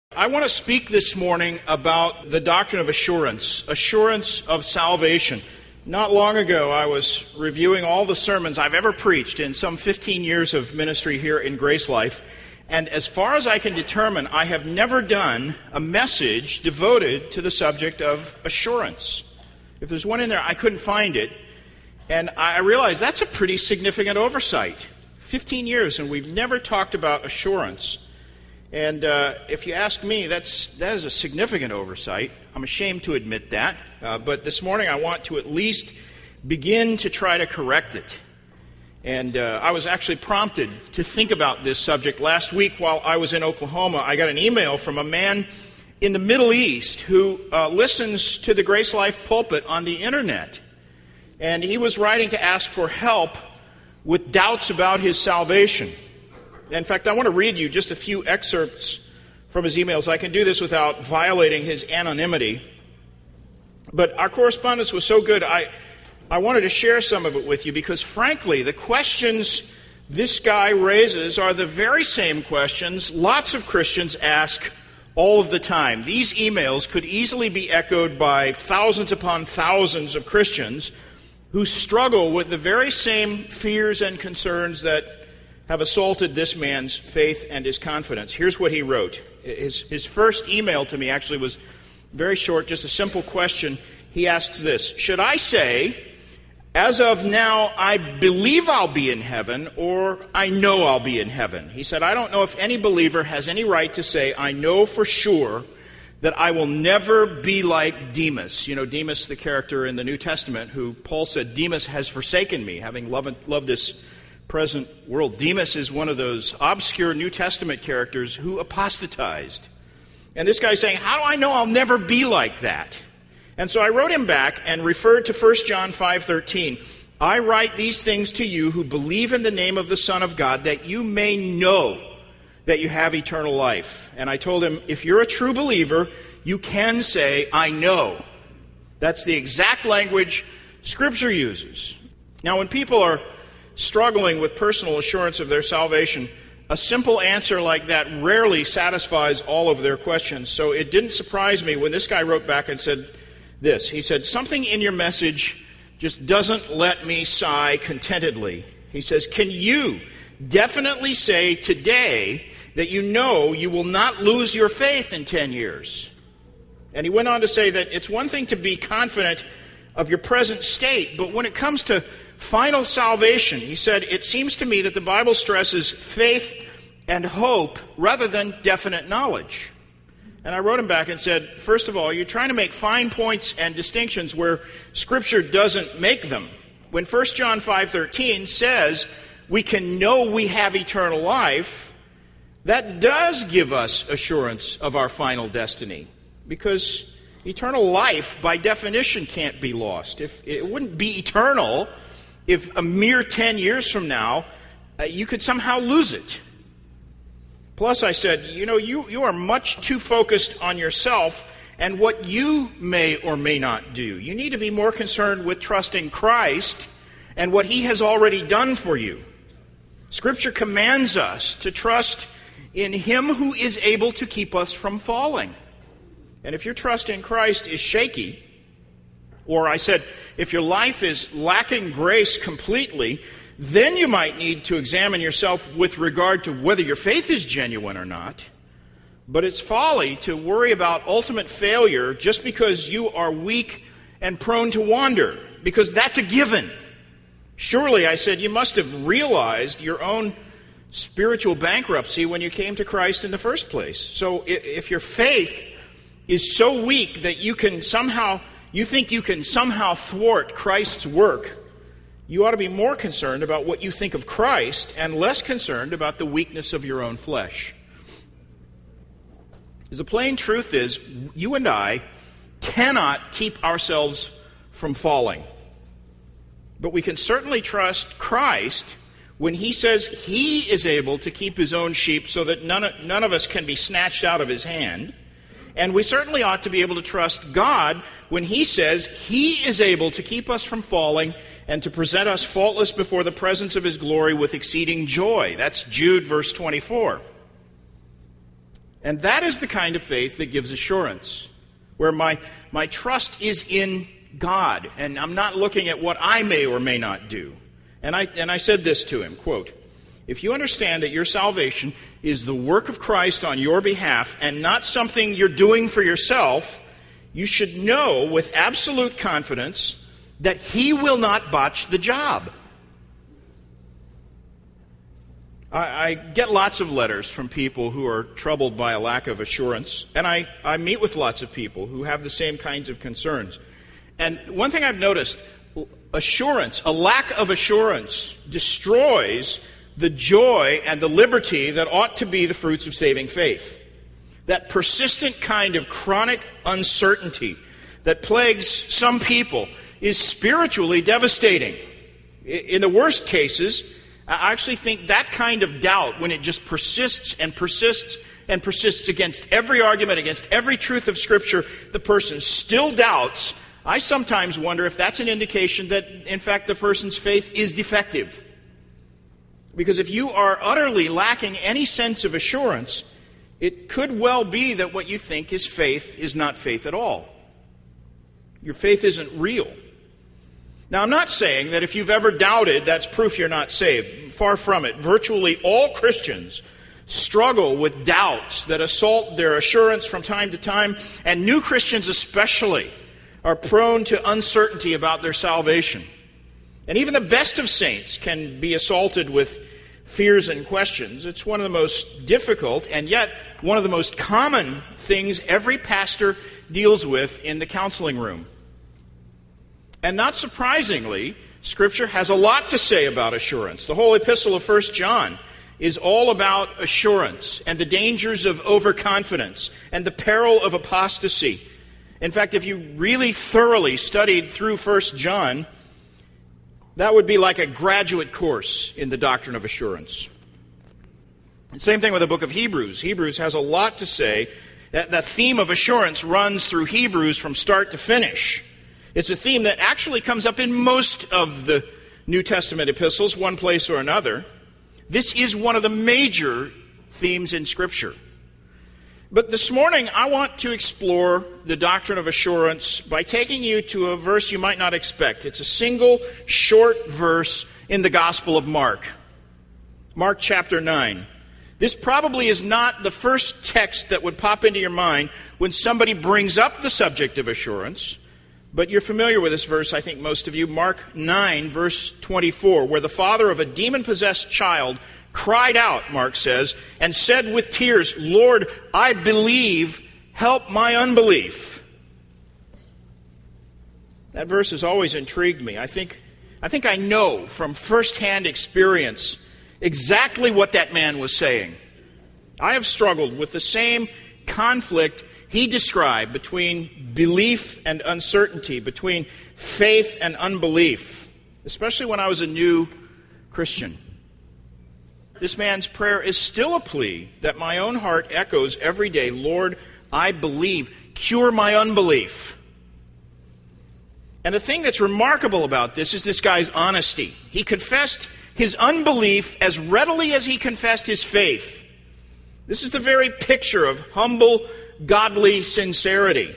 I want to speak this morning about the doctrine of assurance of salvation. Not long ago, I was reviewing all the sermons I've ever preached in some 15 years of ministry here in Grace Life, and as far as I can determine, I have never done a message devoted to the subject of assurance. If there's one in there, I couldn't find it, and I realized that's a pretty significant oversight. 15 years, and we've never talked about assurance. And if you ask me, that is a significant oversight. I'm ashamed to admit that. But this morning I want to at least begin to try to correct it. And I was actually prompted to think about this subject last week while I was in Oklahoma. I got an email from a man in the Middle East who listens to the Grace Life pulpit on the internet. And he was writing to ask for help with doubts about his salvation. In fact, I want to read you just a few excerpts from his emails. I can do this without violating his anonymity. But our correspondence was so good, I wanted to share some of it with you because, frankly, the questions this guy raises are the very same questions lots of Christians ask all of the time. These emails could easily be echoed by thousands upon thousands of Christians who struggle with the very same fears and concerns that have assaulted this man's faith and his confidence. Here's what he wrote. His first email to me actually was very short, just a simple question. He asks this: should I say, as of now, I believe I'll be in heaven, or I know I'll be in heaven? He said, I don't know if any believer has any right to say, I know for sure that I will never be like Demas. You know, Demas, the character in the New Testament, who Paul said, Demas has forsaken me, having loved this present world. Demas is one of those obscure New Testament characters who apostatized. And this guy's saying, how do I know I'll never be like that? And so I wrote him back and referred to 1 John 5:13. I write these things to you who believe in the name of the Son of God, that you may know that you have eternal life. And I told him, if you're a true believer, you can say, I know. That's the exact language Scripture uses. Now, when people are struggling with personal assurance of their salvation, a simple answer like that rarely satisfies all of their questions. So it didn't surprise me when this guy wrote back and said this. He said, something in your message just doesn't let me sigh contentedly. He says, can you definitely say today that you know you will not lose your faith in 10 years? And he went on to say that it's one thing to be confident of your present state, but when it comes to final salvation, he said, it seems to me that the Bible stresses faith and hope rather than definite knowledge. And I wrote him back and said, first of all, you're trying to make fine points and distinctions where Scripture doesn't make them. When 1 John 5:13 says we can know we have eternal life, that does give us assurance of our final destiny, because eternal life, by definition, can't be lost. If it wouldn't be eternal if a mere 10 years from now you could somehow lose it. Plus, I said, you are much too focused on yourself and what you may or may not do. You need to be more concerned with trusting Christ and what He has already done for you. Scripture commands us to trust in Him who is able to keep us from falling. And if your trust in Christ is shaky, or I said, if your life is lacking grace completely, then you might need to examine yourself with regard to whether your faith is genuine or not. But it's folly to worry about ultimate failure just because you are weak and prone to wander, because that's a given. Surely, I said, you must have realized your own spiritual bankruptcy when you came to Christ in the first place. So if your faith is so weak that you think you can somehow thwart Christ's work, you ought to be more concerned about what you think of Christ and less concerned about the weakness of your own flesh. The plain truth is, you and I cannot keep ourselves from falling. But we can certainly trust Christ when He says He is able to keep His own sheep so that none of us can be snatched out of His hand. And we certainly ought to be able to trust God when He says He is able to keep us from falling and to present us faultless before the presence of His glory with exceeding joy. That's Jude verse 24. And that is the kind of faith that gives assurance, where my trust is in God, and I'm not looking at what I may or may not do. And I said this to him, quote, "If you understand that your salvation is the work of Christ on your behalf and not something you're doing for yourself, you should know with absolute confidence that He will not botch the job." I get lots of letters from people who are troubled by a lack of assurance, and I meet with lots of people who have the same kinds of concerns. And one thing I've noticed, assurance, a lack of assurance, destroys the joy and the liberty that ought to be the fruits of saving faith. That persistent kind of chronic uncertainty that plagues some people is spiritually devastating. In the worst cases, I actually think that kind of doubt, when it just persists and persists and persists against every argument, against every truth of Scripture, the person still doubts. I sometimes wonder if that's an indication that, in fact, the person's faith is defective. Because if you are utterly lacking any sense of assurance, it could well be that what you think is faith is not faith at all. Your faith isn't real. Now, I'm not saying that if you've ever doubted, that's proof you're not saved. Far from it. Virtually all Christians struggle with doubts that assault their assurance from time to time, and new Christians especially are prone to uncertainty about their salvation. And even the best of saints can be assaulted with fears and questions. It's one of the most difficult and yet one of the most common things every pastor deals with in the counseling room. And not surprisingly, Scripture has a lot to say about assurance. The whole epistle of 1 John is all about assurance and the dangers of overconfidence and the peril of apostasy. In fact, if you really thoroughly studied through 1 John, that would be like a graduate course in the doctrine of assurance. And same thing with the book of Hebrews. Hebrews has a lot to say. The theme of assurance runs through Hebrews from start to finish. It's a theme that actually comes up in most of the New Testament epistles, one place or another. This is one of the major themes in Scripture. But this morning, I want to explore the doctrine of assurance by taking you to a verse you might not expect. It's a single, short verse in the Gospel of Mark. Mark chapter 9. This probably is not the first text that would pop into your mind when somebody brings up the subject of assurance. But you're familiar with this verse, I think most of you. Mark 9, verse 24, where the father of a demon-possessed child cried out, Mark says, and said with tears, "Lord, I believe, help my unbelief." That verse has always intrigued me. I think I know from firsthand experience exactly what that man was saying. I have struggled with the same conflict he described between belief and uncertainty, between faith and unbelief, especially when I was a new Christian. This man's prayer is still a plea that my own heart echoes every day. Lord, I believe. Cure my unbelief. And the thing that's remarkable about this is this guy's honesty. He confessed his unbelief as readily as he confessed his faith. This is the very picture of humble, godly sincerity.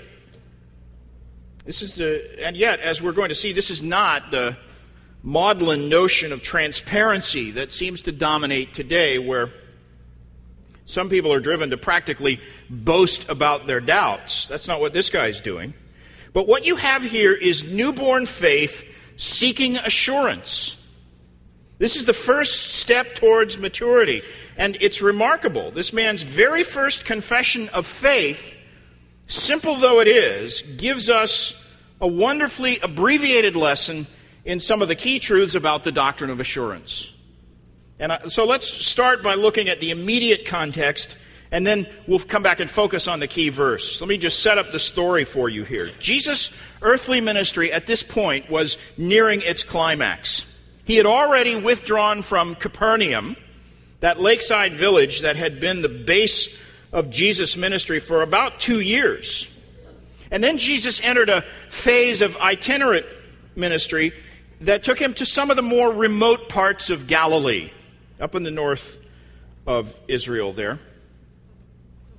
And yet, as we're going to see, this is not the maudlin notion of transparency that seems to dominate today, where some people are driven to practically boast about their doubts. That's not what this guy's doing. But what you have here is newborn faith seeking assurance. This is the first step towards maturity, and it's remarkable. This man's very first confession of faith, simple though it is, gives us a wonderfully abbreviated lesson in some of the key truths about the doctrine of assurance. And so let's start by looking at the immediate context, and then we'll come back and focus on the key verse. Let me just set up the story for you here. Jesus' earthly ministry at this point was nearing its climax. He had already withdrawn from Capernaum, that lakeside village that had been the base of Jesus' ministry for about 2 years. And then Jesus entered a phase of itinerant ministry that took him to some of the more remote parts of Galilee, up in the north of Israel there.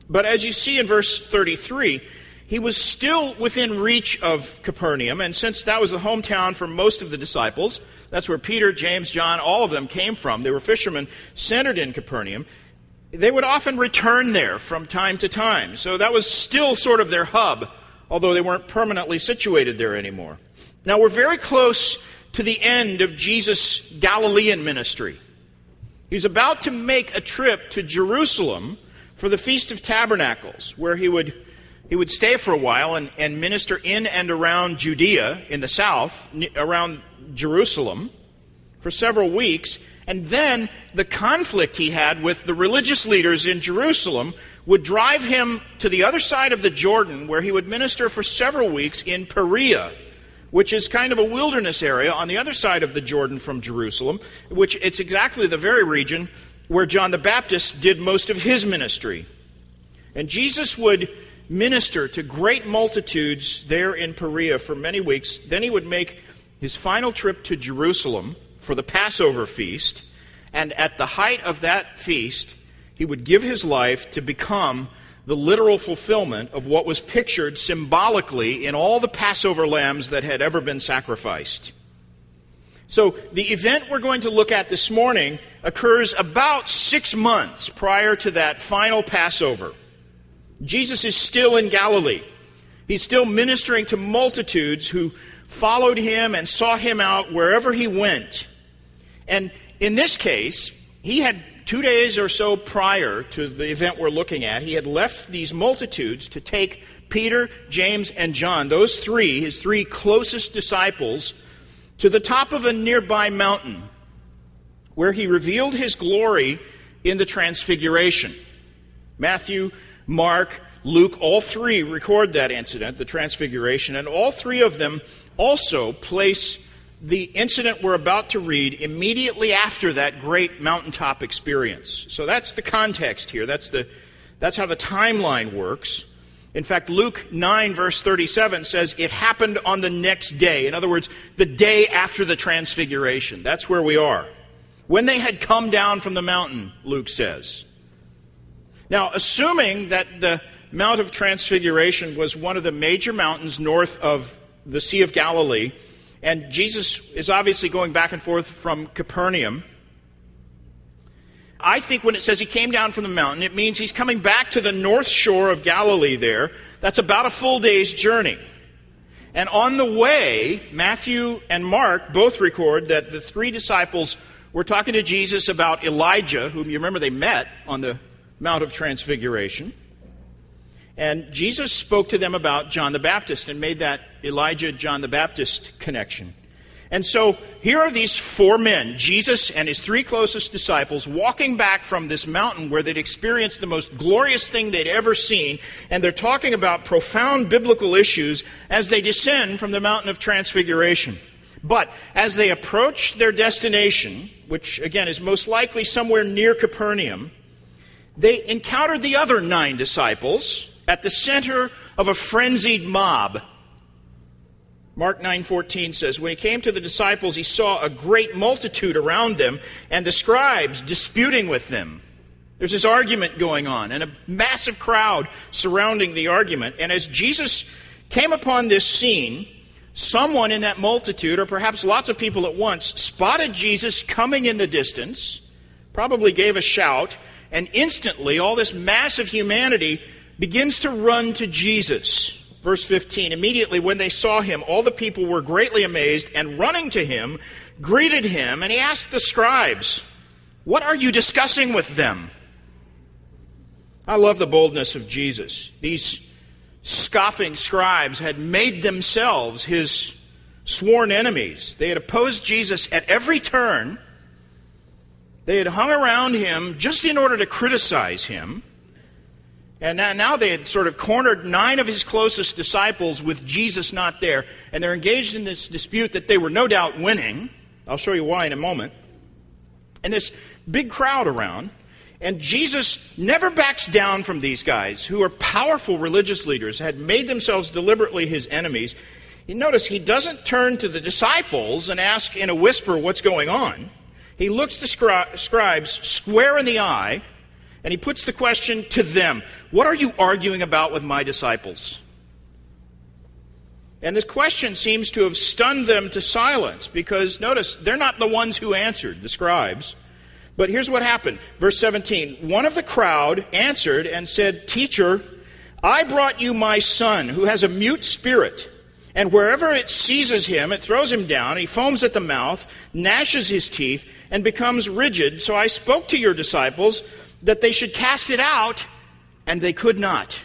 But as you see in verse 33, he was still within reach of Capernaum, and since that was the hometown for most of the disciples, that's where Peter, James, John, all of them came from. They were fishermen centered in Capernaum. They would often return there from time to time. So that was still sort of their hub, although they weren't permanently situated there anymore. Now we're very close to the end of Jesus' Galilean ministry. He's about to make a trip to Jerusalem for the Feast of Tabernacles, where he would stay for a while and minister in and around Judea in the south, around Jerusalem, for several weeks. And then the conflict he had with the religious leaders in Jerusalem would drive him to the other side of the Jordan, where he would minister for several weeks in Perea, which is kind of a wilderness area on the other side of the Jordan from Jerusalem, which it's exactly the very region where John the Baptist did most of his ministry. And Jesus would minister to great multitudes there in Perea for many weeks. Then he would make his final trip to Jerusalem for the Passover feast, and at the height of that feast, he would give his life to become the literal fulfillment of what was pictured symbolically in all the Passover lambs that had ever been sacrificed. So the event we're going to look at this morning occurs about 6 months prior to that final Passover. Jesus is still in Galilee. He's still ministering to multitudes who followed him and sought him out wherever he went. And in this case, he had 2 days or so prior to the event we're looking at, he had left these multitudes to take Peter, James, and John, those three, his three closest disciples, to the top of a nearby mountain where he revealed his glory in the Transfiguration. Matthew, Mark, Luke, all three record that incident, the Transfiguration, and all three of them also place the incident we're about to read immediately after that great mountaintop experience. So that's the context here. That's how the timeline works. In fact, Luke 9, verse 37 says it happened on the next day. In other words, the day after the Transfiguration. That's where we are. When they had come down from the mountain, Luke says. Now, assuming that the Mount of Transfiguration was one of the major mountains north of the Sea of Galilee, and Jesus is obviously going back and forth from Capernaum, I think when it says he came down from the mountain, it means he's coming back to the north shore of Galilee there. That's about a full day's journey. And on the way, Matthew and Mark both record that the three disciples were talking to Jesus about Elijah, whom you remember they met on the Mount of Transfiguration. And Jesus spoke to them about John the Baptist and made that Elijah, John the Baptist connection. And so here are these four men, Jesus and his three closest disciples, walking back from this mountain where they'd experienced the most glorious thing they'd ever seen. And they're talking about profound biblical issues as they descend from the Mountain of Transfiguration. But as they approach their destination, which again is most likely somewhere near Capernaum, they encountered the other 9 disciples at the center of a frenzied mob. Mark 9:14 says, when he came to the disciples, he saw a great multitude around them and the scribes disputing with them. There's this argument going on and a massive crowd surrounding the argument. And as Jesus came upon this scene, someone in that multitude, or perhaps lots of people at once, spotted Jesus coming in the distance, probably gave a shout, and instantly all this massive humanity begins to run to Jesus. Verse 15, immediately when they saw him, all the people were greatly amazed and running to him, greeted him, and he asked the scribes, what are you discussing with them? I love the boldness of Jesus. These scoffing scribes had made themselves his sworn enemies. They had opposed Jesus at every turn. They had hung around him just in order to criticize him. And now they had sort of cornered 9 of his closest disciples with Jesus not there. And they're engaged in this dispute that they were no doubt winning. I'll show you why in a moment. And this big crowd around. And Jesus never backs down from these guys who are powerful religious leaders, had made themselves deliberately his enemies. You notice he doesn't turn to the disciples and ask in a whisper what's going on. He looks the scribes square in the eye, And he puts the question to them, what are you arguing about with my disciples? And this question seems to have stunned them to silence because, notice, they're not the ones who answered, the scribes. But here's what happened. Verse 17, one of the crowd answered and said, Teacher, I brought you my son who has a mute spirit. And wherever it seizes him, it throws him down. He foams at the mouth, gnashes his teeth, and becomes rigid. So I spoke to your disciples that they should cast it out, and they could not.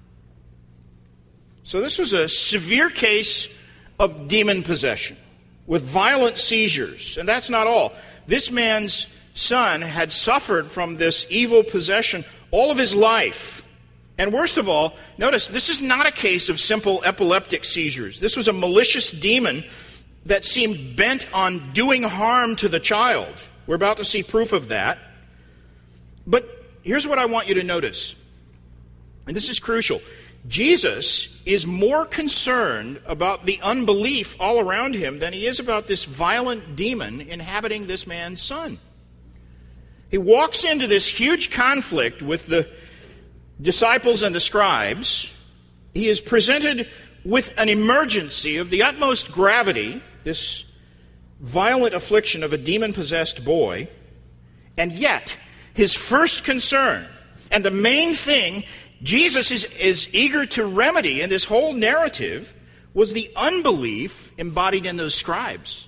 So this was a severe case of demon possession with violent seizures. And that's not all. This man's son had suffered from this evil possession all of his life. And worst of all, notice, this is not a case of simple epileptic seizures. This was a malicious demon that seemed bent on doing harm to the child. We're about to see proof of that. But here's what I want you to notice, and this is crucial. Jesus is more concerned about the unbelief all around him than he is about this violent demon inhabiting this man's son. He walks into this huge conflict with the disciples and the scribes. He is presented with an emergency of the utmost gravity, this violent affliction of a demon-possessed boy, and yet his first concern, and the main thing Jesus is eager to remedy in this whole narrative, was the unbelief embodied in those scribes.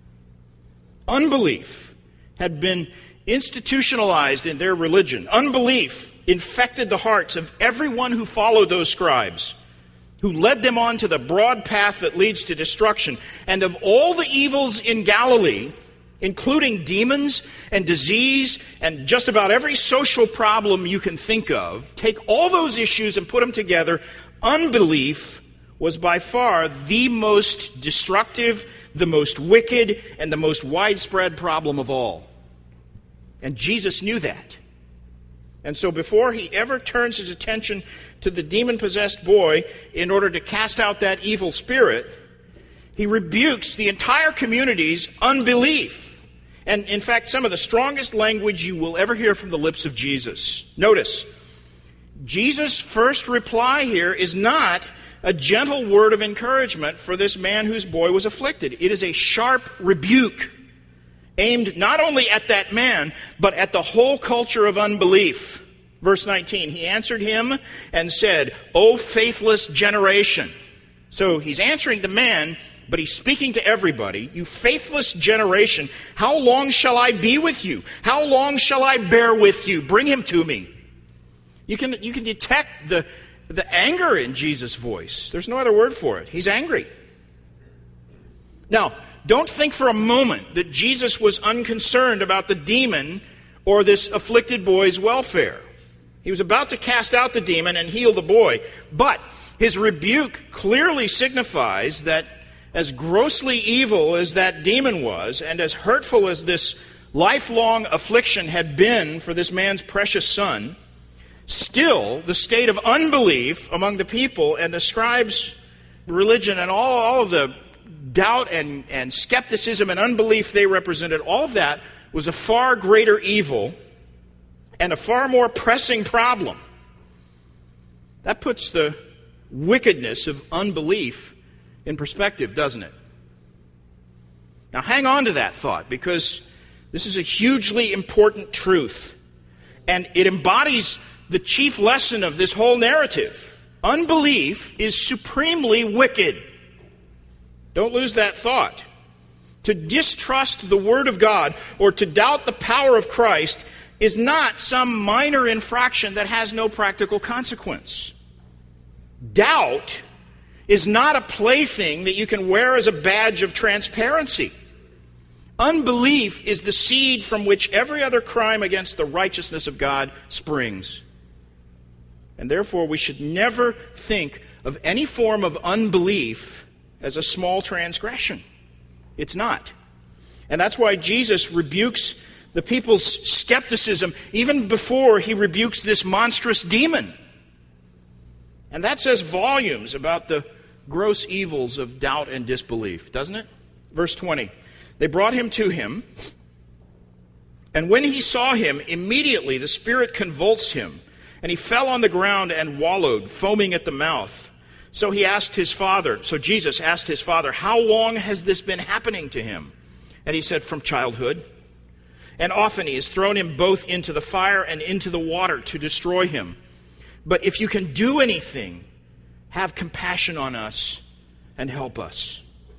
Unbelief had been institutionalized in their religion. Unbelief infected the hearts of everyone who followed those scribes, who led them on to the broad path that leads to destruction. And of all the evils in Galilee, including demons and disease and just about every social problem you can think of, take all those issues and put them together, unbelief was by far the most destructive, the most wicked, and the most widespread problem of all. And Jesus knew that. And so before he ever turns his attention to the demon-possessed boy in order to cast out that evil spirit, he rebukes the entire community's unbelief. And in fact, some of the strongest language you will ever hear from the lips of Jesus. Notice, Jesus' first reply here is not a gentle word of encouragement for this man whose boy was afflicted. It is a sharp rebuke aimed not only at that man, but at the whole culture of unbelief. Verse 19, he answered him and said, O faithless generation. So he's answering the man, but he's speaking to everybody. You faithless generation, how long shall I be with you? How long shall I bear with you? Bring him to me. You can detect the anger in Jesus' voice. There's no other word for it. He's angry. Now, don't think for a moment that Jesus was unconcerned about the demon or this afflicted boy's welfare. He was about to cast out the demon and heal the boy. But his rebuke clearly signifies that as grossly evil as that demon was, and as hurtful as this lifelong affliction had been for this man's precious son, still the state of unbelief among the people and the scribes' religion and all of the doubt and skepticism and unbelief they represented, all of that was a far greater evil and a far more pressing problem. That puts the wickedness of unbelief in perspective, doesn't it? Now hang on to that thought, because this is a hugely important truth, and it embodies the chief lesson of this whole narrative. Unbelief is supremely wicked. Don't lose that thought. To distrust the Word of God or to doubt the power of Christ is not some minor infraction that has no practical consequence. Doubt is not a plaything that you can wear as a badge of transparency. Unbelief is the seed from which every other crime against the righteousness of God springs. And therefore, we should never think of any form of unbelief as a small transgression. It's not. And that's why Jesus rebukes the people's skepticism even before he rebukes this monstrous demon. And that says volumes about the gross evils of doubt and disbelief, doesn't it? Verse 20, they brought him to him, And when he saw him, immediately the spirit convulsed him, and he fell on the ground and wallowed, foaming at the mouth. So Jesus asked his father, how long has this been happening to him? And he said, from childhood. And often he has thrown him both into the fire and into the water to destroy him. But if you can do anything, have compassion on us and help us.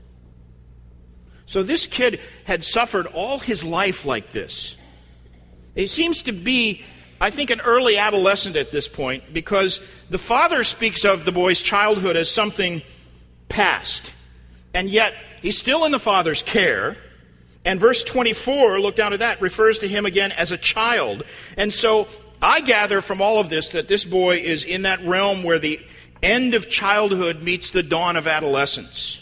So this kid had suffered all his life like this. He seems to be, I think, an early adolescent at this point, because the father speaks of the boy's childhood as something past. And yet, he's still in the father's care. And verse 24, look down at that, refers to him again as a child. And so I gather from all of this that this boy is in that realm where the end of childhood meets the dawn of adolescence.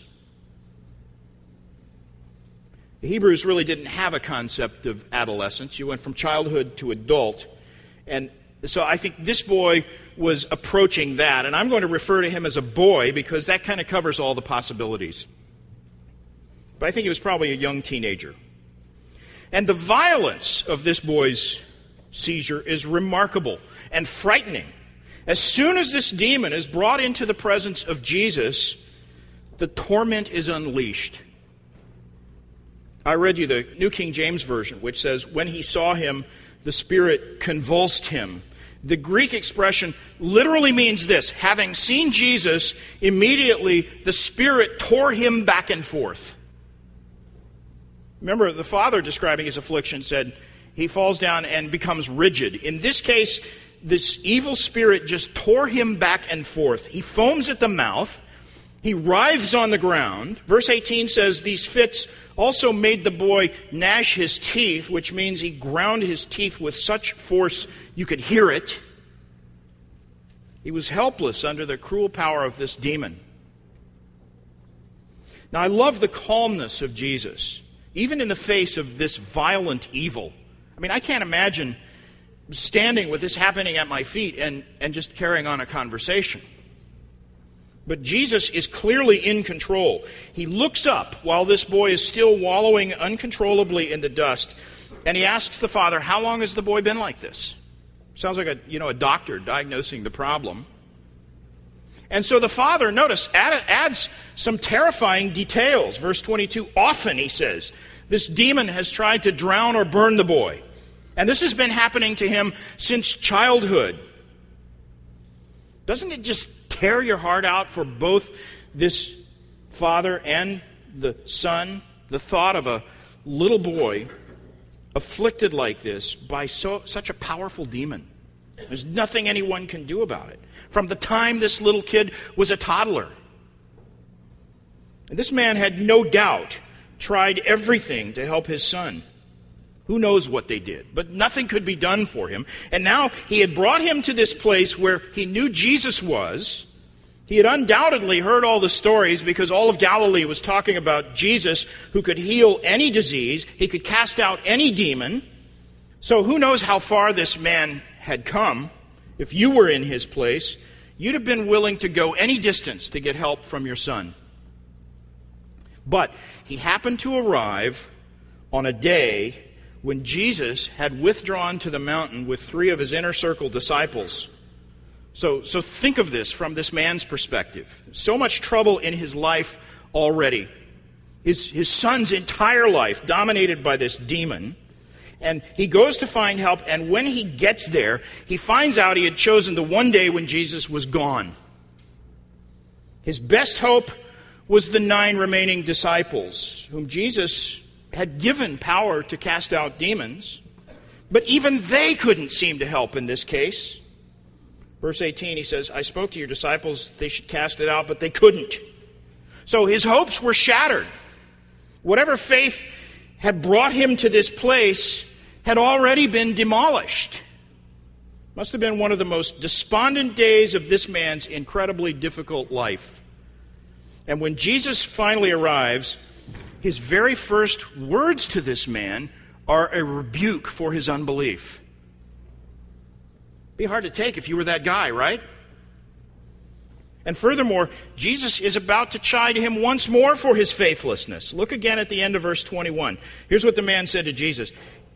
The Hebrews really didn't have a concept of adolescence. You went from childhood to adult. And so I think this boy was approaching that. And I'm going to refer to him as a boy because that kind of covers all the possibilities. But I think he was probably a young teenager. And the violence of this boy's seizure is remarkable and frightening. As soon as this demon is brought into the presence of Jesus, the torment is unleashed. I read you the New King James Version, which says, when he saw him, the spirit convulsed him. The Greek expression literally means this: having seen Jesus, immediately the spirit tore him back and forth. Remember, the father describing his affliction said he falls down and becomes rigid. In this case, this evil spirit just tore him back and forth. He foams at the mouth. He writhes on the ground. Verse 18 says these fits also made the boy gnash his teeth, which means he ground his teeth with such force you could hear it. He was helpless under the cruel power of this demon. Now, I love the calmness of Jesus, even in the face of this violent evil. I mean, I can't imagine standing with this happening at my feet and just carrying on a conversation. But Jesus is clearly in control. He looks up while this boy is still wallowing uncontrollably in the dust, and he asks the father, how long has the boy been like this? Sounds like a doctor diagnosing the problem. And so the father, notice, adds some terrifying details. Verse 22, often, he says, this demon has tried to drown or burn the boy. And this has been happening to him since childhood. Doesn't it just tear your heart out for both this father and the son? The thought of a little boy afflicted like this by such a powerful demon. There's nothing anyone can do about it. From the time this little kid was a toddler. And this man had no doubt tried everything to help his son. Who knows what they did? But nothing could be done for him. And now he had brought him to this place where he knew Jesus was. He had undoubtedly heard all the stories because all of Galilee was talking about Jesus who could heal any disease. He could cast out any demon. So who knows how far this man had come. If you were in his place, you'd have been willing to go any distance to get help from your son. But he happened to arrive on a day when Jesus had withdrawn to the mountain with 3 of his inner circle disciples. So think of this from this man's perspective. So much trouble in his life already. His son's entire life dominated by this demon. And he goes to find help, and when he gets there, he finds out he had chosen the one day when Jesus was gone. His best hope was the 9 remaining disciples, whom Jesus had given power to cast out demons. But even they couldn't seem to help in this case. Verse 18, he says, I spoke to your disciples, they should cast it out, but they couldn't. So his hopes were shattered. Whatever faith had brought him to this place had already been demolished. Must have been one of the most despondent days of this man's incredibly difficult life. And when Jesus finally arrives, his very first words to this man are a rebuke for his unbelief. It'd be hard to take if you were that guy, right? And furthermore, Jesus is about to chide him once more for his faithlessness. Look again at the end of verse 21. Here's what the man said to Jesus.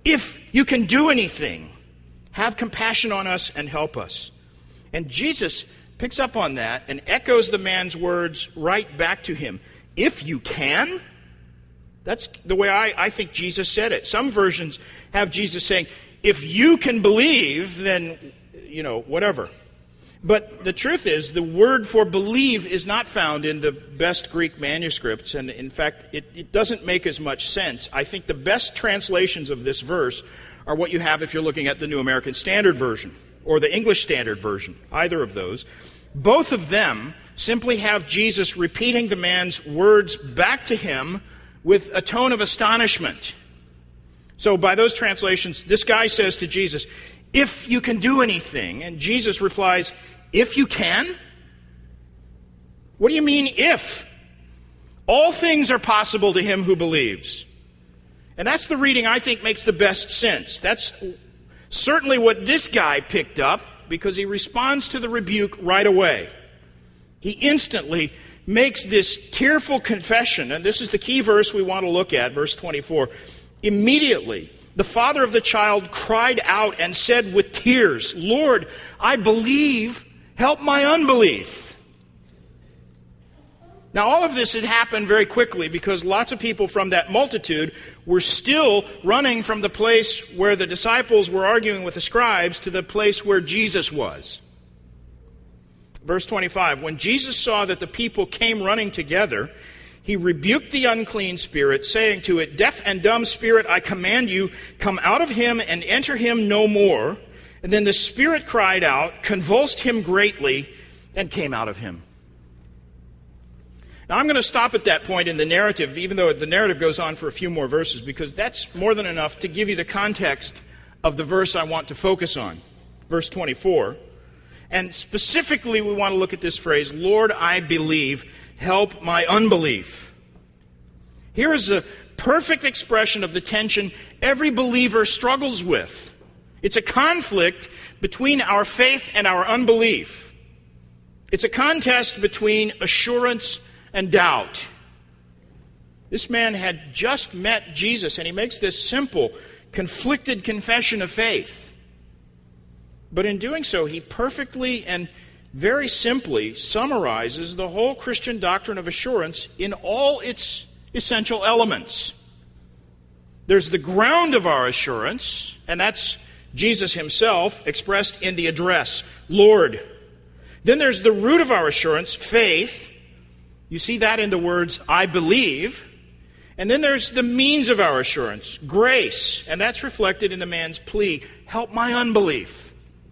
if you can do anything, have compassion on us and help us. And Jesus picks up on that and echoes the man's words right back to him. If you can? That's the way I think Jesus said it. Some versions have Jesus saying, if you can believe, then, whatever. But the truth is, the word for believe is not found in the best Greek manuscripts, and in fact, it doesn't make as much sense. I think the best translations of this verse are what you have if you're looking at the New American Standard Version or the English Standard Version, either of those. Both of them simply have Jesus repeating the man's words back to him with a tone of astonishment. So by those translations, this guy says to Jesus, if you can do anything, and Jesus replies, if you can? What do you mean, if? All things are possible to him who believes. And that's the reading I think makes the best sense. That's certainly what this guy picked up, because he responds to the rebuke right away. He instantly makes this tearful confession, and this is the key verse we want to look at, verse 24. Immediately, the father of the child cried out and said with tears, Lord, I believe, help my unbelief. Now, all of this had happened very quickly because lots of people from that multitude were still running from the place where the disciples were arguing with the scribes to the place where Jesus was. Verse 25, when Jesus saw that the people came running together, he rebuked the unclean spirit, saying to it, deaf and dumb spirit, I command you, come out of him and enter him no more. And then the spirit cried out, convulsed him greatly, and came out of him. Now I'm going to stop at that point in the narrative, even though the narrative goes on for a few more verses, because that's more than enough to give you the context of the verse I want to focus on. Verse 24. And specifically we want to look at this phrase, Lord, I believe, help my unbelief. Here is a perfect expression of the tension every believer struggles with. It's a conflict between our faith and our unbelief. It's a contest between assurance and doubt. This man had just met Jesus, and he makes this simple, conflicted confession of faith. But in doing so, he perfectly and very simply summarizes the whole Christian doctrine of assurance in all its essential elements. There's the ground of our assurance, and that's Jesus himself expressed in the address, Lord. Then there's the root of our assurance, faith. You see that in the words, I believe. And then there's the means of our assurance, grace. And that's reflected in the man's plea, help my unbelief.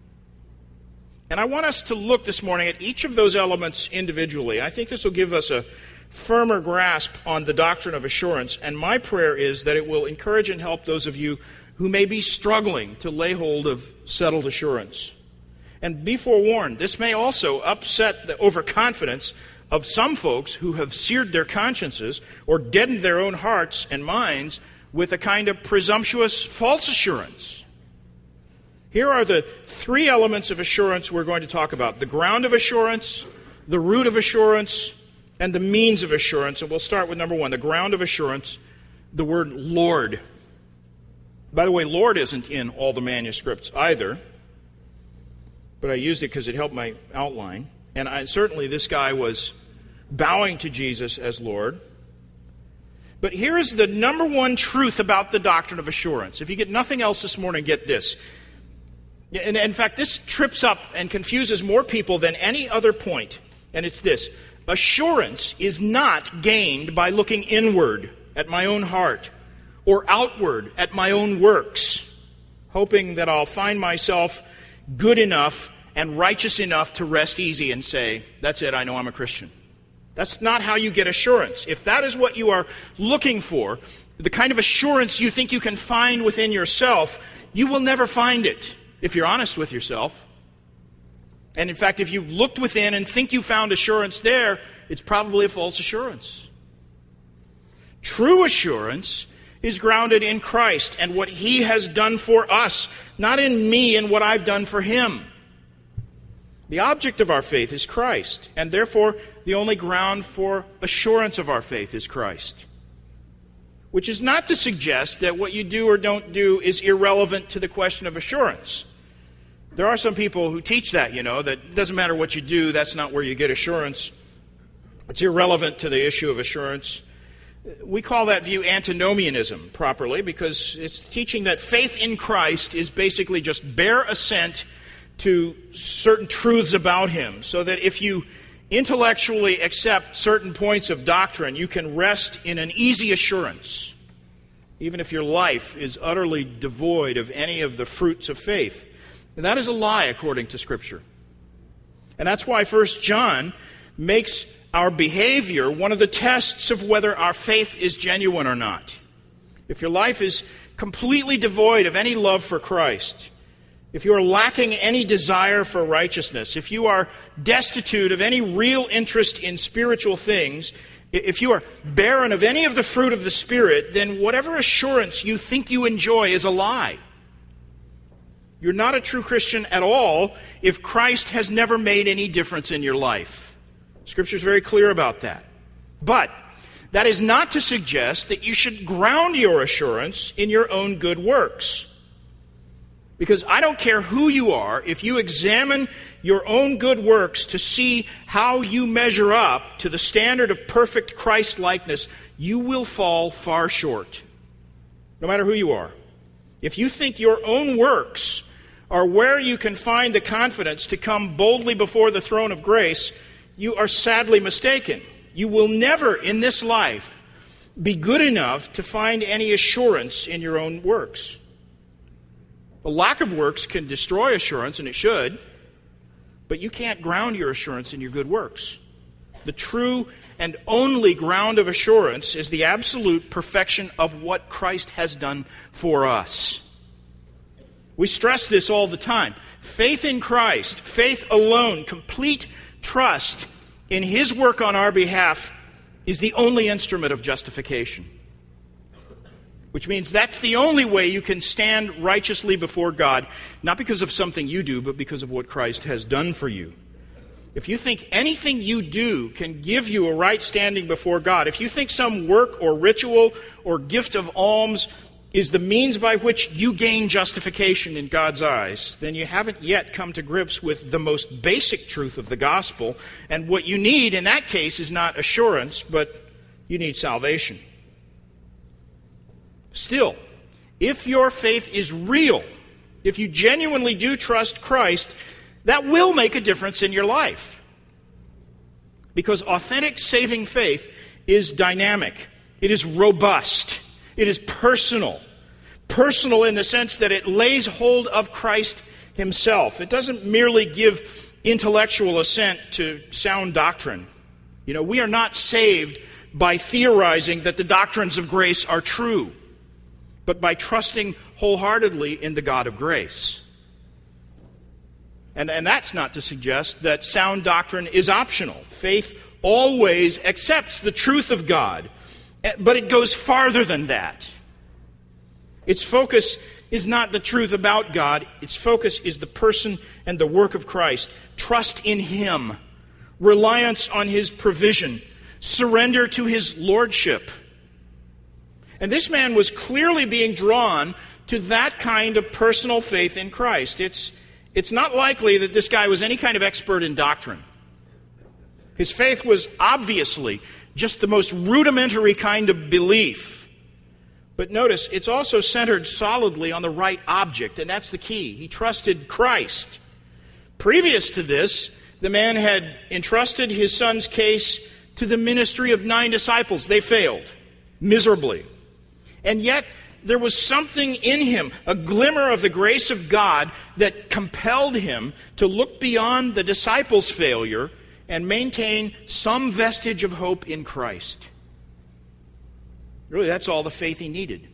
And I want us to look this morning at each of those elements individually. I think this will give us a firmer grasp on the doctrine of assurance. And my prayer is that it will encourage and help those of you who may be struggling to lay hold of settled assurance. And be forewarned, this may also upset the overconfidence of some folks who have seared their consciences or deadened their own hearts and minds with a kind of presumptuous false assurance. Here are the three elements of assurance we're going to talk about. The ground of assurance, the root of assurance, and the means of assurance. And we'll start with number one, the ground of assurance, the word Lord. By the way, Lord isn't in all the manuscripts either, but I used it because it helped my outline. And certainly this guy was bowing to Jesus as Lord. But here is the number one truth about the doctrine of assurance. If you get nothing else this morning, get this. And in fact, this trips up and confuses more people than any other point. And it's this. Assurance is not gained by looking inward at my own heart or outward at my own works, hoping that I'll find myself good enough and righteous enough to rest easy and say, that's it, I know I'm a Christian. That's not how you get assurance. If that is what you are looking for, the kind of assurance you think you can find within yourself, you will never find it if you're honest with yourself. And in fact, if you've looked within and think you found assurance there, it's probably a false assurance. True assurance is grounded in Christ and what He has done for us, not in me and what I've done for Him. The object of our faith is Christ, and therefore the only ground for assurance of our faith is Christ. which is not to suggest that what you do or don't do is irrelevant to the question of assurance. There are some people who teach that, that it doesn't matter what you do, that's not where you get assurance. It's irrelevant to the issue of assurance. We call that view antinomianism properly, because it's teaching that faith in Christ is basically just bare assent to certain truths about Him, so that if you intellectually accept certain points of doctrine, you can rest in an easy assurance, even if your life is utterly devoid of any of the fruits of faith. And that is a lie according to Scripture. And that's why 1 John makes our behavior one of the tests of whether our faith is genuine or not. If your life is completely devoid of any love for Christ, if you are lacking any desire for righteousness, if you are destitute of any real interest in spiritual things, if you are barren of any of the fruit of the Spirit, then whatever assurance you think you enjoy is a lie. You're not a true Christian at all if Christ has never made any difference in your life. Scripture is very clear about that. But that is not to suggest that you should ground your assurance in your own good works. Because I don't care who you are, if you examine your own good works to see how you measure up to the standard of perfect Christ-likeness, you will fall far short, no matter who you are. If you think your own works are where you can find the confidence to come boldly before the throne of grace, you are sadly mistaken. You will never in this life be good enough to find any assurance in your own works. A lack of works can destroy assurance, and it should, but you can't ground your assurance in your good works. The true and only ground of assurance is the absolute perfection of what Christ has done for us. We stress this all the time. Faith in Christ, faith alone, complete trust in His work on our behalf is the only instrument of justification. Which means that's the only way you can stand righteously before God, not because of something you do, but because of what Christ has done for you. If you think anything you do can give you a right standing before God, if you think some work or ritual or gift of alms is the means by which you gain justification in God's eyes, then you haven't yet come to grips with the most basic truth of the gospel. And what you need in that case is not assurance, but you need salvation. Still, if your faith is real, if you genuinely do trust Christ, that will make a difference in your life. Because authentic saving faith is dynamic. It is robust. It is personal. Personal in the sense that it lays hold of Christ Himself. It doesn't merely give intellectual assent to sound doctrine. We are not saved by theorizing that the doctrines of grace are true, but by trusting wholeheartedly in the God of grace. And that's not to suggest that sound doctrine is optional. Faith always accepts the truth of God, but it goes farther than that. Its focus is not the truth about God. Its focus is the person and the work of Christ. Trust in Him, reliance on His provision, surrender to His lordship. And this man was clearly being drawn to that kind of personal faith in Christ. It's not likely that this guy was any kind of expert in doctrine. His faith was obviously just the most rudimentary kind of belief. But notice, it's also centered solidly on the right object, and that's the key. He trusted Christ. Previous to this, the man had entrusted his son's case to the ministry of 9 disciples. They failed miserably. And yet, there was something in him, a glimmer of the grace of God, that compelled him to look beyond the disciples' failure and maintain some vestige of hope in Christ. Really, that's all the faith he needed.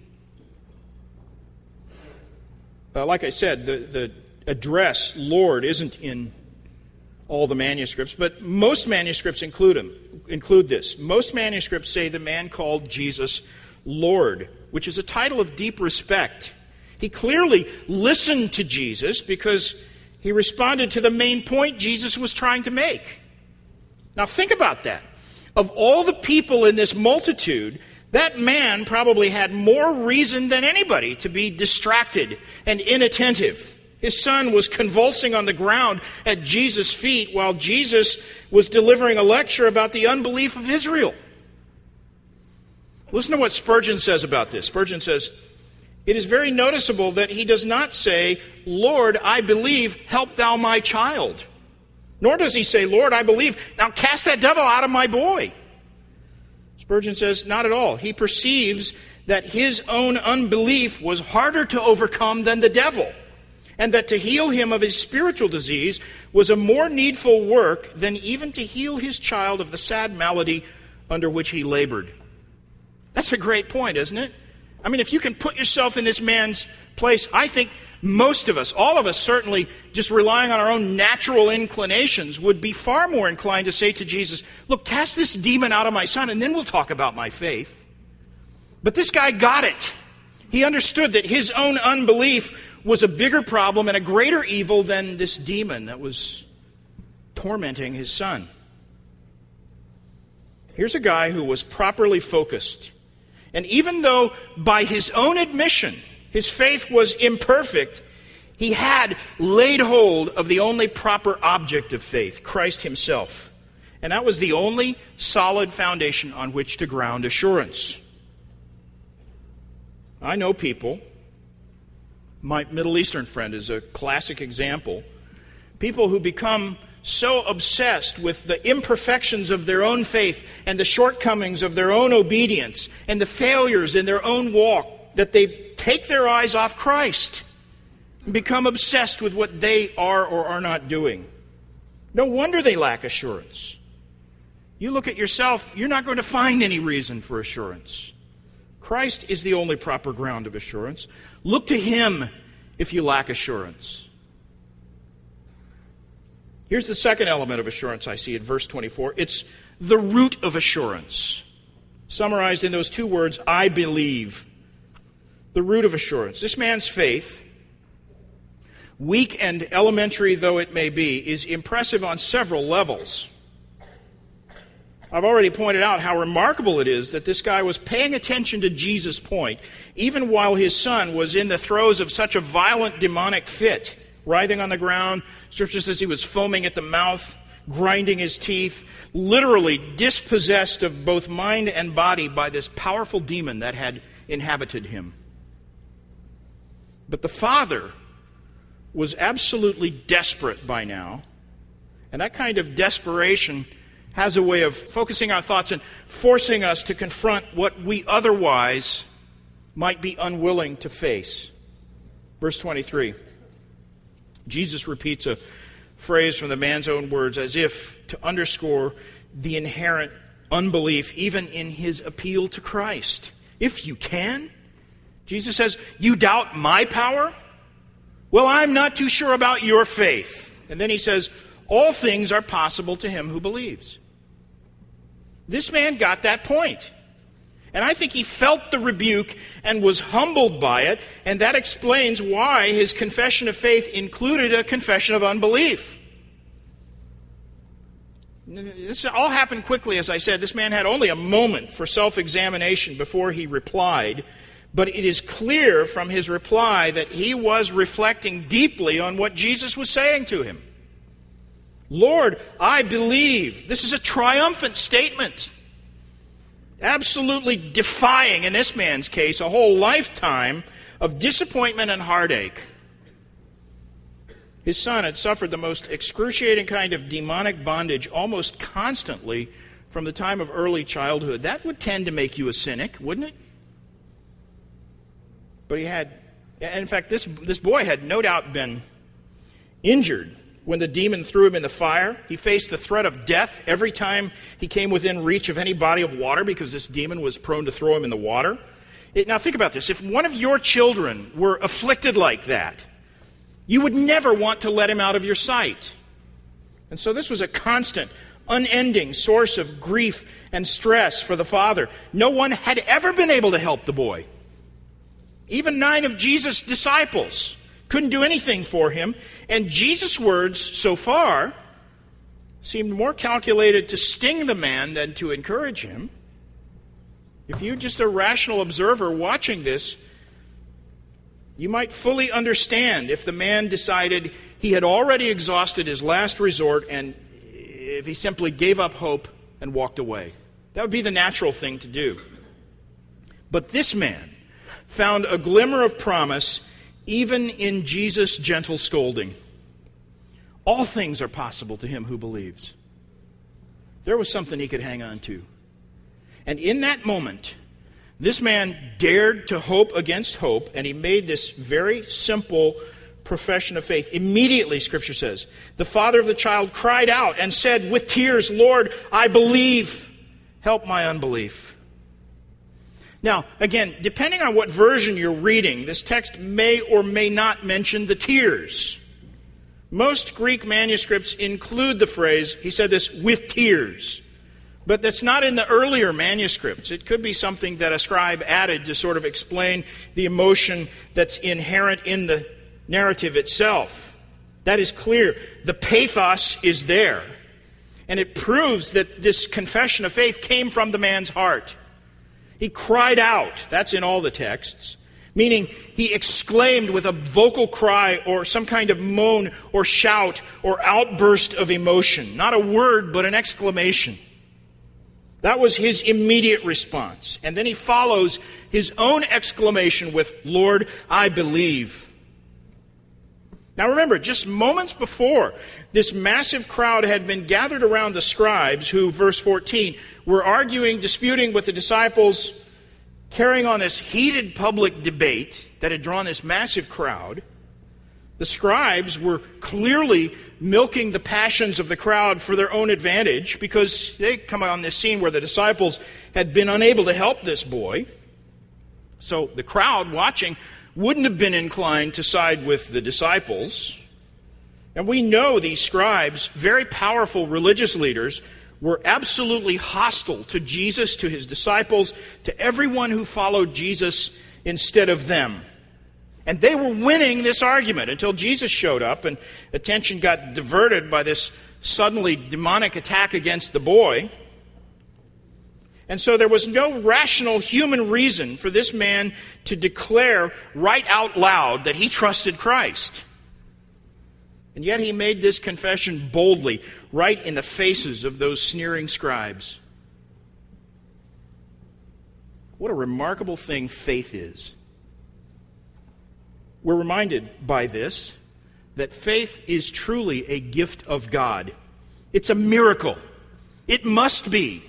Like I said, the address, Lord, isn't in all the manuscripts, but most manuscripts include this. Most manuscripts say the man called Jesus Lord, which is a title of deep respect. He clearly listened to Jesus because he responded to the main point Jesus was trying to make. Now think about that. Of all the people in this multitude, That man probably had more reason than anybody to be distracted and inattentive. His son was convulsing on the ground at Jesus' feet while Jesus was delivering a lecture about the unbelief of Israel. Listen to what Spurgeon says about this. Spurgeon says, "It is very noticeable that he does not say, 'Lord, I believe, help thou my child.' Nor does he say, 'Lord, I believe, now cast that devil out of my boy.'" Spurgeon says, not at all. He perceives that his own unbelief was harder to overcome than the devil, and that to heal him of his spiritual disease was a more needful work than even to heal his child of the sad malady under which he labored. That's a great point, isn't it? I mean, if you can put yourself in this man's place, I think most of us, all of us certainly, just relying on our own natural inclinations, would be far more inclined to say to Jesus, "Look, cast this demon out of my son, and then we'll talk about my faith." But this guy got it. He understood that his own unbelief was a bigger problem and a greater evil than this demon that was tormenting his son. Here's a guy who was properly focused. And even though by his own admission his faith was imperfect, he had laid hold of the only proper object of faith, Christ himself. And that was the only solid foundation on which to ground assurance. I know people, my Middle Eastern friend is a classic example, people who become so obsessed with the imperfections of their own faith and the shortcomings of their own obedience and the failures in their own walk that they take their eyes off Christ and become obsessed with what they are or are not doing. No wonder they lack assurance. You look at yourself, you're not going to find any reason for assurance. Christ is the only proper ground of assurance. Look to him if you lack assurance. Here's the second element of assurance I see in verse 24. It's the root of assurance. Summarized in those two words, I believe. The root of assurance. This man's faith, weak and elementary though it may be, is impressive on several levels. I've already pointed out how remarkable it is that this guy was paying attention to Jesus' point, even while his son was in the throes of such a violent demonic fit, writhing on the ground. Scripture says he was foaming at the mouth, grinding his teeth, literally dispossessed of both mind and body by this powerful demon that had inhabited him. But the father was absolutely desperate by now, and that kind of desperation has a way of focusing our thoughts and forcing us to confront what we otherwise might be unwilling to face. Verse 23. Jesus repeats a phrase from the man's own words as if to underscore the inherent unbelief even in his appeal to Christ. If you can, Jesus says, you doubt my power? Well, I'm not too sure about your faith. And then he says, all things are possible to him who believes. This man got that point. And I think he felt the rebuke and was humbled by it, and that explains why his confession of faith included a confession of unbelief. This all happened quickly, as I said. This man had only a moment for self-examination before he replied, but it is clear from his reply that he was reflecting deeply on what Jesus was saying to him. Lord, I believe. This is a triumphant statement. Absolutely defying, in this man's case, a whole lifetime of disappointment and heartache. His son had suffered the most excruciating kind of demonic bondage almost constantly from the time of early childhood. That would tend to make you a cynic, wouldn't it? But he had, in fact, this boy had no doubt been injured when the demon threw him in the fire. He faced the threat of death every time he came within reach of any body of water because this demon was prone to throw him in the water. Now think about this. If one of your children were afflicted like that, you would never want to let him out of your sight. And so this was a constant, unending source of grief and stress for the father. No one had ever been able to help the boy. Even 9 of Jesus' disciples couldn't do anything for him. And Jesus' words so far seemed more calculated to sting the man than to encourage him. If you're just a rational observer watching this, you might fully understand if the man decided he had already exhausted his last resort and if he simply gave up hope and walked away. That would be the natural thing to do. But this man found a glimmer of promise even in Jesus' gentle scolding. All things are possible to him who believes. There was something he could hang on to. And in that moment, this man dared to hope against hope, and he made this very simple profession of faith. Immediately, Scripture says, the father of the child cried out and said with tears, "Lord, I believe. Help my unbelief." Now, again, depending on what version you're reading, this text may or may not mention the tears. Most Greek manuscripts include the phrase, he said this, with tears. But that's not in the earlier manuscripts. It could be something that a scribe added to sort of explain the emotion that's inherent in the narrative itself. That is clear. The pathos is there. And it proves that this confession of faith came from the man's heart. He cried out. That's in all the texts. Meaning he exclaimed with a vocal cry or some kind of moan or shout or outburst of emotion. Not a word, but an exclamation. That was his immediate response. And then he follows his own exclamation with, "Lord, I believe." Now remember, just moments before, this massive crowd had been gathered around the scribes who, verse 14, were arguing, disputing with the disciples, carrying on this heated public debate that had drawn this massive crowd. The scribes were clearly milking the passions of the crowd for their own advantage because they come on this scene where the disciples had been unable to help this boy. So the crowd watching wouldn't have been inclined to side with the disciples. And we know these scribes, very powerful religious leaders, were absolutely hostile to Jesus, to his disciples, to everyone who followed Jesus instead of them. And they were winning this argument until Jesus showed up and attention got diverted by this suddenly demonic attack against the boy. And so there was no rational human reason for this man to declare right out loud that he trusted Christ. And yet he made this confession boldly, right in the faces of those sneering scribes. What a remarkable thing faith is. We're reminded by this that faith is truly a gift of God. It's a miracle. It must be.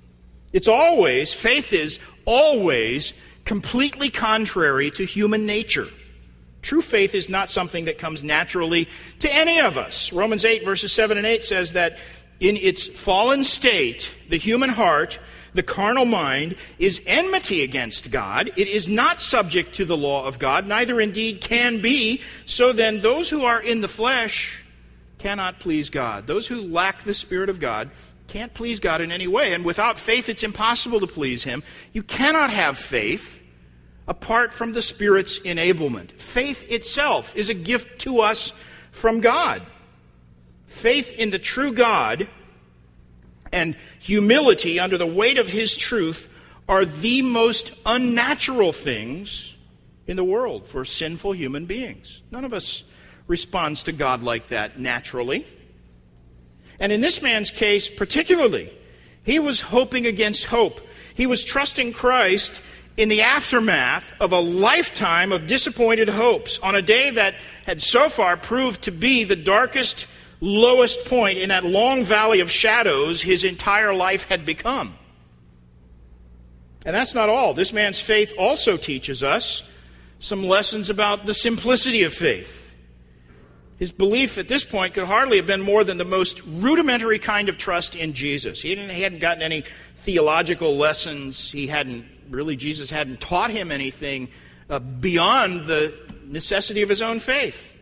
Faith is always completely contrary to human nature. True faith is not something that comes naturally to any of us. Romans 8, verses 7 and 8 says that in its fallen state, the human heart, the carnal mind, is enmity against God. It is not subject to the law of God, neither indeed can be. So then those who are in the flesh cannot please God. Those who lack the Spirit of God can't please God in any way. And without faith, it's impossible to please Him. You cannot have faith apart from the Spirit's enablement. Faith itself is a gift to us from God. Faith in the true God and humility under the weight of His truth are the most unnatural things in the world for sinful human beings. None of us responds to God like that naturally. And in this man's case particularly, he was hoping against hope. He was trusting Christ in the aftermath of a lifetime of disappointed hopes on a day that had so far proved to be the darkest, lowest point in that long valley of shadows his entire life had become. And that's not all. This man's faith also teaches us some lessons about the simplicity of faith. His belief at this point could hardly have been more than the most rudimentary kind of trust in Jesus. He hadn't gotten any theological lessons. Jesus hadn't taught him anything beyond the necessity of his own faith.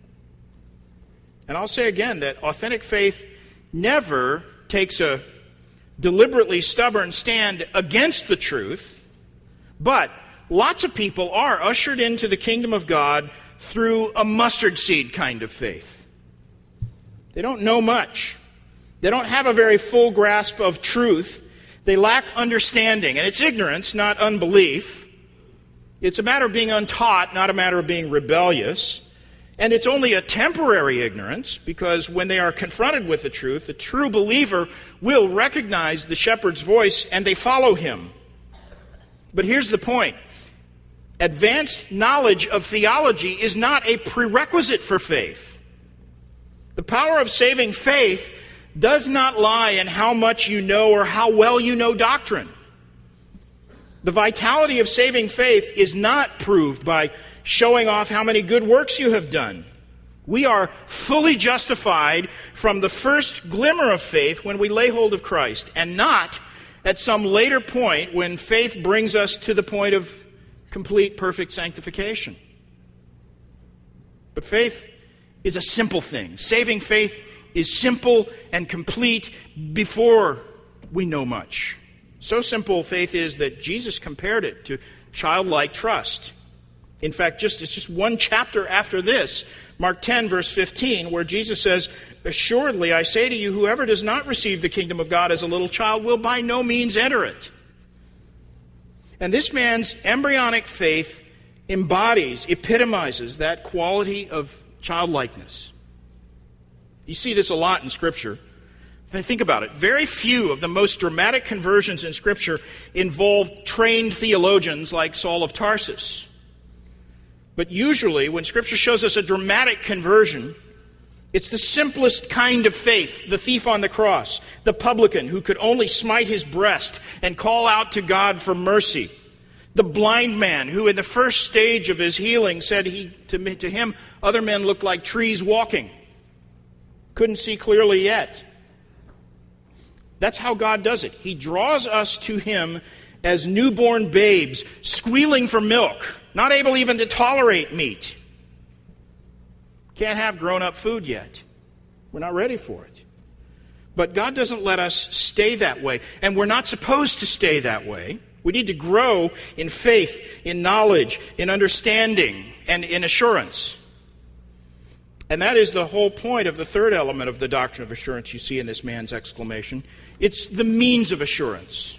And I'll say again that authentic faith never takes a deliberately stubborn stand against the truth, but lots of people are ushered into the kingdom of God through a mustard seed kind of faith. They don't know much. They don't have a very full grasp of truth. They lack understanding, and it's ignorance, not unbelief. It's a matter of being untaught, not a matter of being rebellious. And it's only a temporary ignorance, because when they are confronted with the truth, the true believer will recognize the shepherd's voice and they follow him. But here's the point. Advanced knowledge of theology is not a prerequisite for faith. The power of saving faith does not lie in how much you know or how well you know doctrine. The vitality of saving faith is not proved by showing off how many good works you have done. We are fully justified from the first glimmer of faith when we lay hold of Christ, and not at some later point when faith brings us to the point of complete, perfect sanctification. But faith is a simple thing. Saving faith is simple and complete before we know much. So simple faith is that Jesus compared it to childlike trust. In fact, it's just one chapter after this, Mark 10, verse 15, where Jesus says, "Assuredly, I say to you, whoever does not receive the kingdom of God as a little child will by no means enter it." And this man's embryonic faith epitomizes that quality of childlikeness. You see this a lot in Scripture. Think about it. Very few of the most dramatic conversions in Scripture involve trained theologians like Saul of Tarsus. But usually, when Scripture shows us a dramatic conversion, it's the simplest kind of faith. The thief on the cross, the publican who could only smite his breast and call out to God for mercy. The blind man who in the first stage of his healing said to him, other men looked like trees walking. Couldn't see clearly yet. That's how God does it. He draws us to Him as newborn babes, squealing for milk, not able even to tolerate meat. Can't have grown-up food yet. We're not ready for it. But God doesn't let us stay that way, and we're not supposed to stay that way. We need to grow in faith, in knowledge, in understanding, and in assurance. And that is the whole point of the third element of the doctrine of assurance you see in this man's exclamation. It's the means of assurance.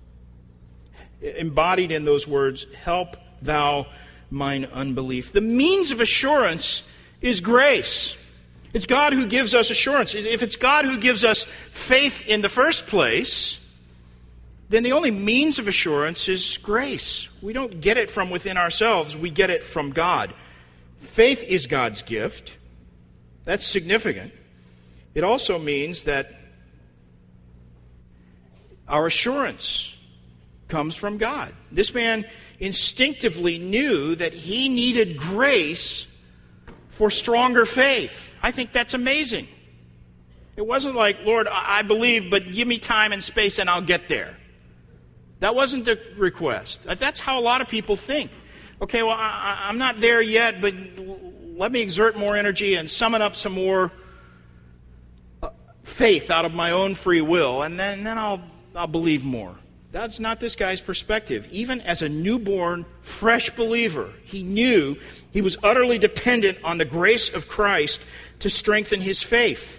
Embodied in those words, "Help thou mine unbelief." The means of assurance is grace. It's God who gives us assurance. If it's God who gives us faith in the first place, then the only means of assurance is grace. We don't get it from within ourselves. We get it from God. Faith is God's gift. That's significant. It also means that our assurance comes from God. This man instinctively knew that he needed grace for stronger faith. I think that's amazing. It wasn't like, "Lord, I believe, but give me time and space and I'll get there." That wasn't the request. That's how a lot of people think. Okay, well, I'm not there yet, but let me exert more energy and summon up some more faith out of my own free will, and then I'll believe more. That's not this guy's perspective. Even as a newborn, fresh believer, he knew he was utterly dependent on the grace of Christ to strengthen his faith.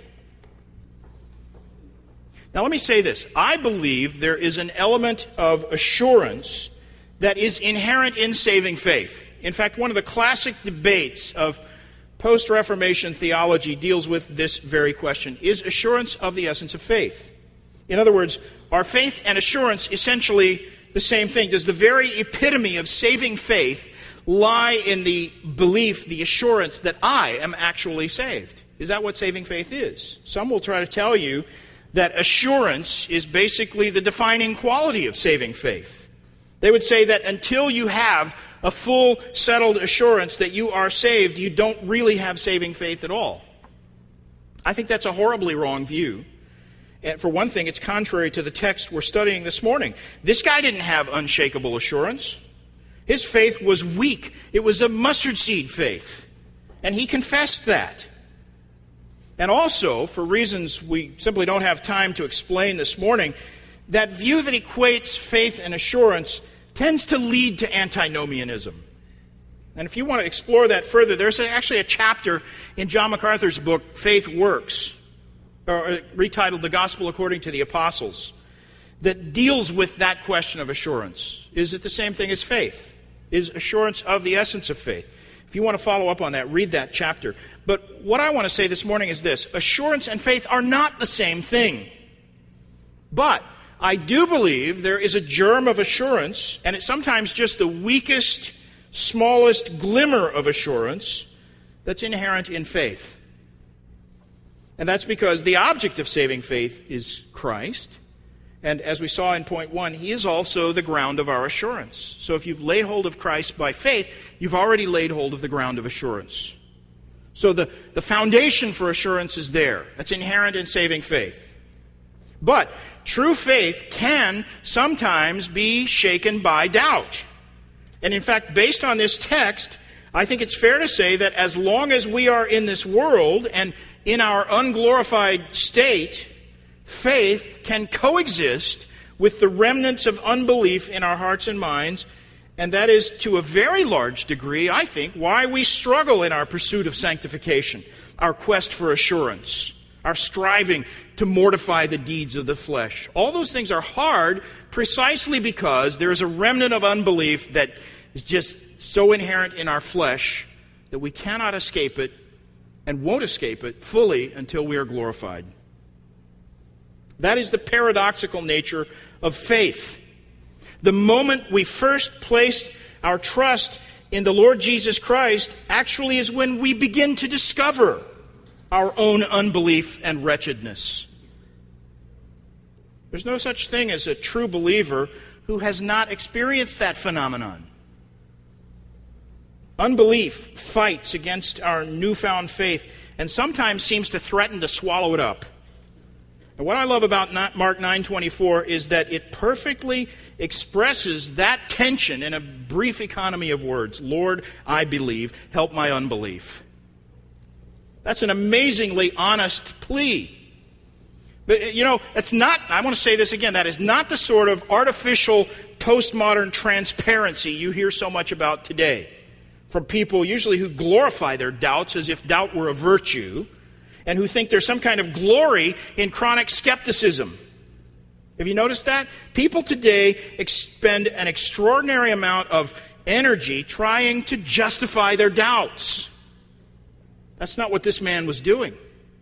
Now let me say this. I believe there is an element of assurance that is inherent in saving faith. In fact, one of the classic debates of post-Reformation theology deals with this very question. Is assurance of the essence of faith? In other words, are faith and assurance essentially the same thing? Does the very epitome of saving faith lie in the belief, the assurance that I am actually saved? Is that what saving faith is? Some will try to tell you that assurance is basically the defining quality of saving faith. They would say that until you have a full, settled assurance that you are saved, you don't really have saving faith at all. I think that's a horribly wrong view. And for one thing, it's contrary to the text we're studying this morning. This guy didn't have unshakable assurance. His faith was weak. It was a mustard seed faith. And he confessed that. And also, for reasons we simply don't have time to explain this morning, that view that equates faith and assurance tends to lead to antinomianism. And if you want to explore that further, there's actually a chapter in John MacArthur's book, Faith Works, or retitled The Gospel According to the Apostles, that deals with that question of assurance. Is it the same thing as faith? Is assurance of the essence of faith? If you want to follow up on that, read that chapter. But what I want to say this morning is this: assurance and faith are not the same thing. But I do believe there is a germ of assurance, and it's sometimes just the weakest, smallest glimmer of assurance that's inherent in faith. And that's because the object of saving faith is Christ. And as we saw in point 1, He is also the ground of our assurance. So if you've laid hold of Christ by faith, you've already laid hold of the ground of assurance. So the foundation for assurance is there. That's inherent in saving faith. But true faith can sometimes be shaken by doubt. And in fact, based on this text, I think it's fair to say that as long as we are in this world and in our unglorified state, faith can coexist with the remnants of unbelief in our hearts and minds, and that is to a very large degree, I think, why we struggle in our pursuit of sanctification, our quest for assurance, our striving to mortify the deeds of the flesh. All those things are hard precisely because there is a remnant of unbelief that is just so inherent in our flesh that we cannot escape it and won't escape it fully until we are glorified. That is the paradoxical nature of faith. The moment we first placed our trust in the Lord Jesus Christ actually is when we begin to discover our own unbelief and wretchedness. There's no such thing as a true believer who has not experienced that phenomenon. Unbelief fights against our newfound faith and sometimes seems to threaten to swallow it up. And what I love about Mark 9:24 is that it perfectly expresses that tension in a brief economy of words. Lord, I believe, help my unbelief. That's an amazingly honest plea. But, it's not, I want to say this again, that is not the sort of artificial postmodern transparency you hear so much about today from people usually who glorify their doubts as if doubt were a virtue, and who think there's some kind of glory in chronic skepticism. Have you noticed that? People today expend an extraordinary amount of energy trying to justify their doubts. That's not what this man was doing.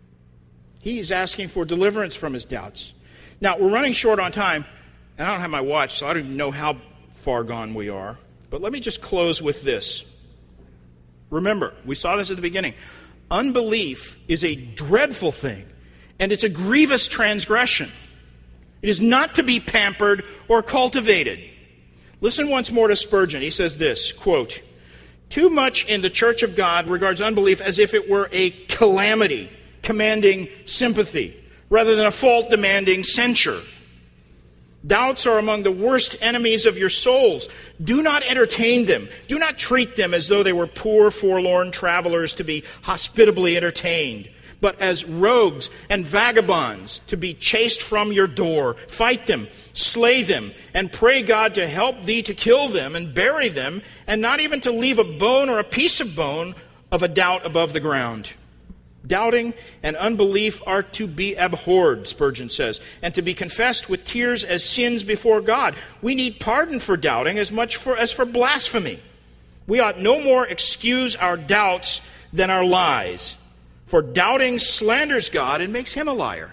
He's asking for deliverance from his doubts. Now, we're running short on time, and I don't have my watch, so I don't even know how far gone we are. But let me just close with this. Remember, we saw this at the beginning. Unbelief is a dreadful thing, and it's a grievous transgression. It is not to be pampered or cultivated. Listen once more to Spurgeon. He says this, quote, "Too much in the Church of God regards unbelief as if it were a calamity commanding sympathy, rather than a fault demanding censure. Doubts are among the worst enemies of your souls. Do not entertain them. Do not treat them as though they were poor, forlorn travelers to be hospitably entertained, but as rogues and vagabonds to be chased from your door. Fight them, slay them, and pray God to help thee to kill them and bury them, and not even to leave a bone or a piece of bone of a doubt above the ground. Doubting and unbelief are to be abhorred," Spurgeon says, "and to be confessed with tears as sins before God. We need pardon for doubting as much as for blasphemy. We ought no more excuse our doubts than our lies, for doubting slanders God and makes him a liar."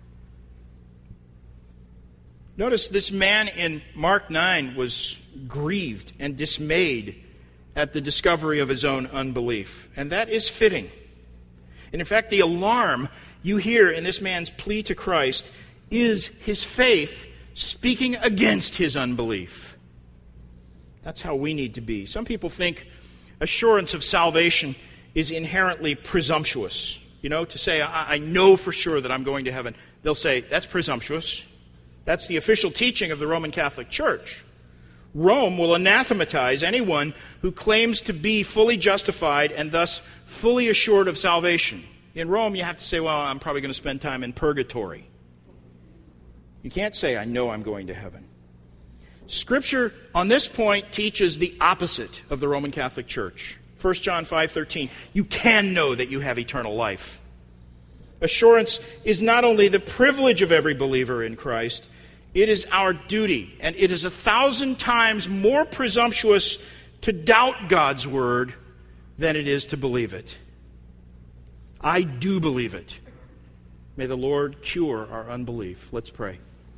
Notice this man in Mark 9 was grieved and dismayed at the discovery of his own unbelief, and that is fitting. And in fact, the alarm you hear in this man's plea to Christ is his faith speaking against his unbelief. That's how we need to be. Some people think assurance of salvation is inherently presumptuous. To say, I know for sure that I'm going to heaven. They'll say, that's presumptuous. That's the official teaching of the Roman Catholic Church. Rome will anathematize anyone who claims to be fully justified and thus fully assured of salvation. In Rome, you have to say, well, I'm probably going to spend time in purgatory. You can't say, I know I'm going to heaven. Scripture, on this point, teaches the opposite of the Roman Catholic Church. 1 John 5:13, you can know that you have eternal life. Assurance is not only the privilege of every believer in Christ, It is our duty, and it is 1,000 times more presumptuous to doubt God's word than it is to believe it. I do believe it. May the Lord cure our unbelief. Let's pray.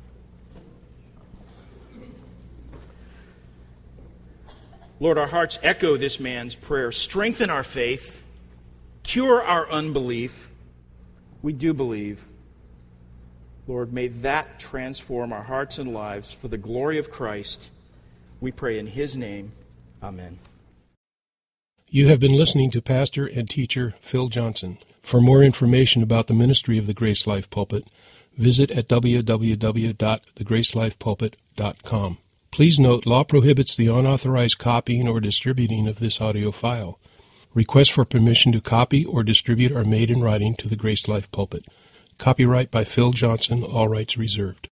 Lord, our hearts echo this man's prayer. Strengthen our faith. Cure our unbelief. We do believe. Lord, may that transform our hearts and lives for the glory of Christ. We pray in His name. Amen. You have been listening to Pastor and Teacher Phil Johnson. For more information about the ministry of the Grace Life Pulpit, visit at www.thegracelifepulpit.com. Please note, law prohibits the unauthorized copying or distributing of this audio file. Requests for permission to copy or distribute are made in writing to the Grace Life Pulpit. Copyright by Phil Johnson, all rights reserved.